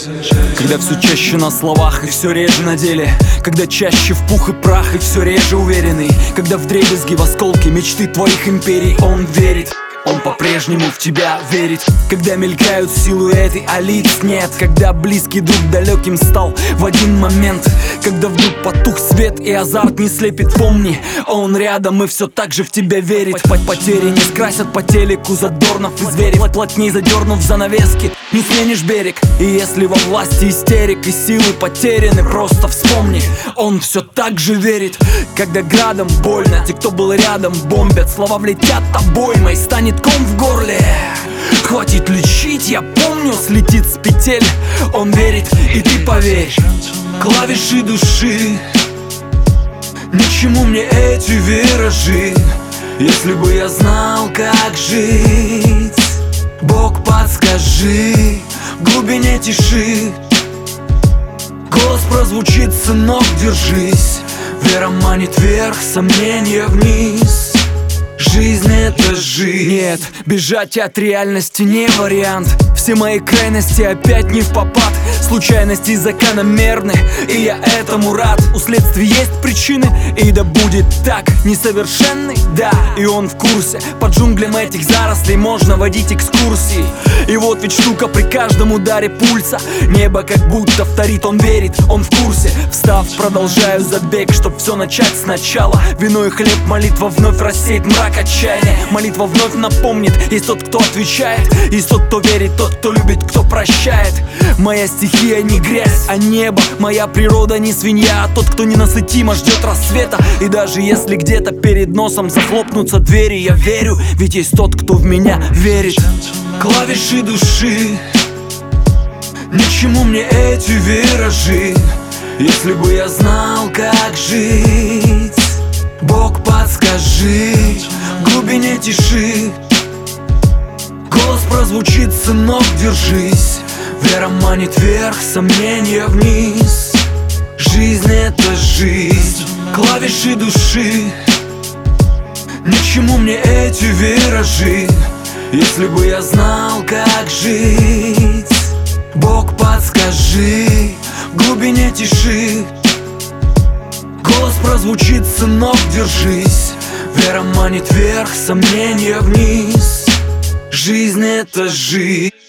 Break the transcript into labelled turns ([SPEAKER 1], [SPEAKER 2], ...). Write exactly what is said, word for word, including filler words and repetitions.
[SPEAKER 1] Когда все чаще на словах и все реже на деле, когда чаще в пух и прах и все реже уверенный, когда вдребезги в осколки мечты твоих империй он верит. Он по-прежнему в тебя верит. Когда мелькают силуэты, а лиц нет. Когда близкий друг далеким стал в один момент. Когда вдруг потух свет и азарт не слепит. Помни, он рядом и все так же в тебя верит. Потери не скрасят по телеку задорнов и зверев. Плотней задернув занавески, не сменишь берег. И если во власти истерик и силы потеряны, просто вспомни, он все так же верит. Когда градом больно, те, кто был рядом, бомбят. Слова влетят обоймой, станет ком в горле. Хватит лечить, я помню, слетит с петель. Он верит, и ты поверь. Клавиши души, ни к чему мне эти виражи. Если бы я знал, как жить, Бог, подскажи. В глубине тиши голос прозвучит: сынок, держись. Вера манит вверх, сомнения вниз. Жизнь — это жизнь. Нет, бежать от реальности не вариант. Все мои крайности опять не в попад. Случайности закономерны, и я этому рад. У следствия есть причины, и да будет так. Несовершенный, да, и он в курсе. По джунглям этих зарослей можно водить экскурсии. И вот ведь штука при каждом ударе пульса. Небо как будто вторит, он верит, он в курсе. Встав, продолжаю забег, чтоб все начать сначала. Вино и хлеб, молитва вновь рассеет мрак отчаяния. Молитва вновь напомнит: есть тот, кто отвечает, есть тот, кто верит, тот, кто любит, кто прощает. Моя стихия не грязь, а небо. Моя природа не свинья, а тот, кто ненасытимо ждет рассвета. И даже если где-то перед носом захлопнутся двери, я верю, ведь есть тот, кто в меня верит. Клавиши души, ни к чему мне эти виражи. Если бы я знал, как жить, Бог, подскажи. В глубине тиши голос прозвучит: сынок, держись. Вера манит вверх, сомнения вниз. Жизнь — это жизнь. Клавиши души, ни к чему мне эти виражи. Если бы я знал, как жить, Бог, подскажи. В глубине тиши голос прозвучит: сынок, держись. Вера манит вверх, сомнения вниз. Жизнь — это жизнь.